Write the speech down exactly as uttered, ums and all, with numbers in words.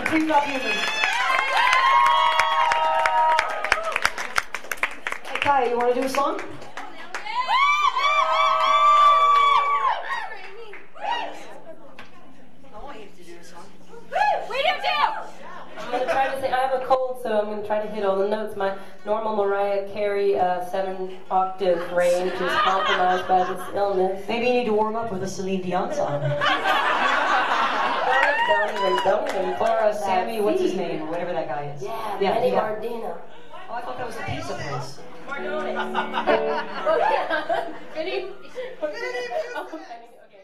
Please drop human. Hey, Kaya, you want to do a song? I'm going to try to sing. I have a cold, so I'm going to try to hit all the notes. My normal Mariah Carey uh, seven octave range is compromised by this illness. Maybe you need to warm up with a Celine Dion song. Don't even, don't even. Or uh, Sammy, what's his name, or whatever that guy is. Yeah, yeah Benny yeah. Mardina. Oh, I thought that was a pizza place. Mardones. Benny. Benny.